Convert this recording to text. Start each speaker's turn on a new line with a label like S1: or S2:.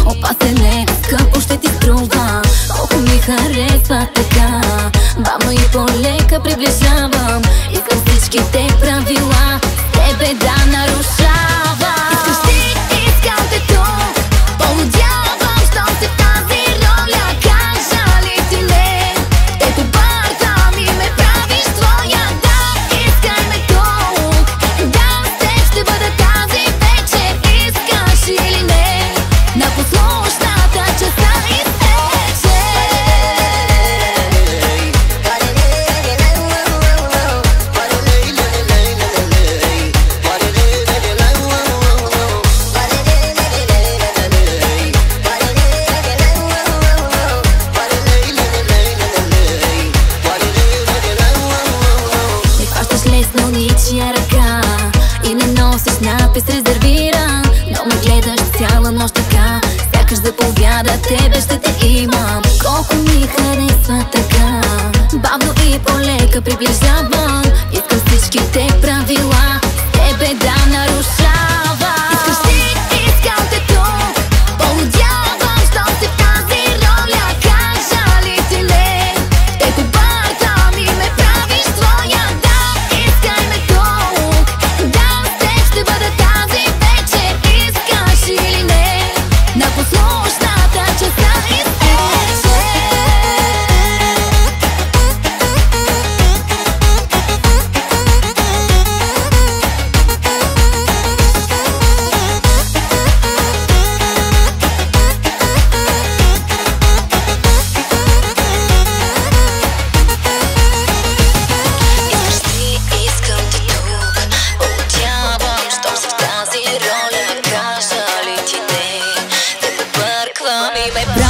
S1: Опасен е, скъпо ще ти струва. Колко ми харесва така, бавно и полека приближавам. Искам всичките правила с тебе да нарушавам. Искаш ти, искам те тук, полудявам, щом се в тази роля. Кажа ли ти не, те те бъркам и ме правиш твоя. Да, искай ме тук, да, с теб ще бъда тази вечер. Искаш или не, на послушната часа изтече. Не хващаш лесно ничия ръка и не носиш надпис резервиран, но ме гледаш цяла нощ така, сякаш заповяда тебе ще те имам. Колко ми харесва така, бавно и полека приближавам. Искам всичките правила с тебе да нарушавам. Искаш ти, искам те тук, полудявам, щом се в тази роля. Кажа ли ти не, те те бъркам и ме правиш твоя. Да, искай ме тук, да, с теб ще бъда тази вечер. Искаш или не, на послушната часа изтече. Искаш ти, искам те тук, полудявам, щом се в тази роля. Кажа ли ти не, те те бърквам и ме